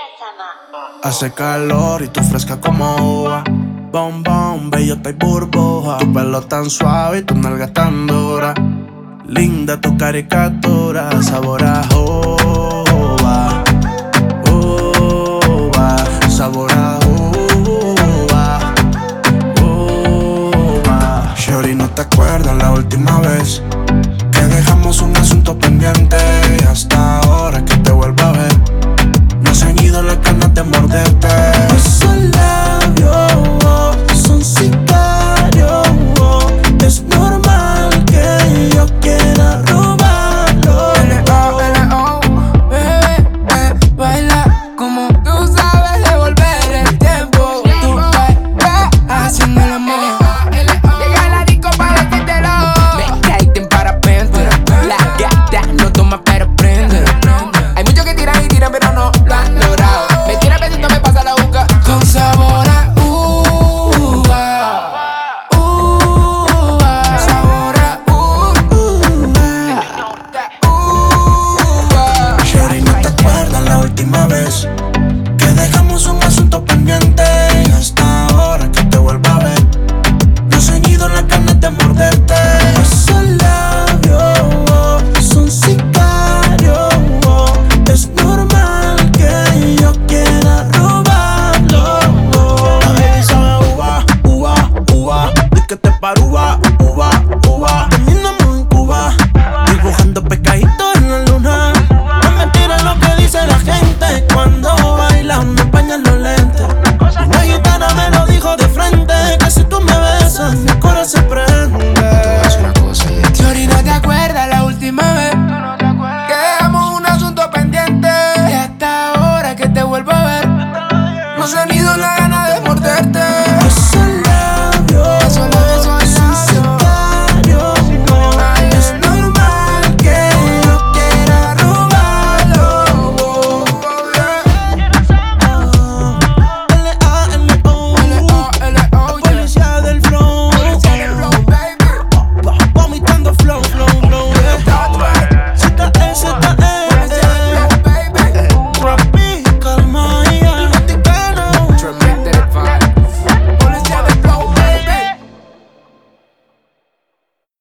Hace calor y tú fresca como uva. Bombón, bellota y burbuja. Tu pelo tan suave y tu nalga tan dura. Linda tu caricatura, sabor a uva. Uva, sabor a uva. Uva. Shorty, ¿no te acuerdas la última vez que dejamos un asunto pendiente? Y hasta ahora que te vuelvo a ver, no se han ido las ganas de morderte. Esos labios son sicarios. Es normal que yo quiera robarlo. L.O., bebé, baila como tú sabes devolver el tiempo. Tú haciendo el amor. Llega a la disco para decírtelo. Me caíste en parapente. La gata no toma pero prende. Hay muchos que tiran y tiran pero no lo han logrado. Me tira besito, me pasa la boca con sabor a uva. Uva, sabor a uva. Shorty, ¿no te acuerdas la última vez que dejamos un asunto pendiente? Y hasta ahora que te vuelvo a ver, no se han ido las ganas de morderte. Esos labios son sicarios. Es normal que yo quiera robarlo. La baby sabe uva, uva, uva. Di que te paro uva, uva, uva. Terminamos en Cuba, dibujando pescaditos en la luna. No me mentira lo que dice la gente cuando bailan me empañan los lentes. Una gitana me lo dijo de frente, que si tú me besas mi corazón se prende. Es una cosa y es que ahorita te acuerdas la última vez que dejamos un asunto pendiente. Y hasta ahora que te vuelvo a ver, no se han ido las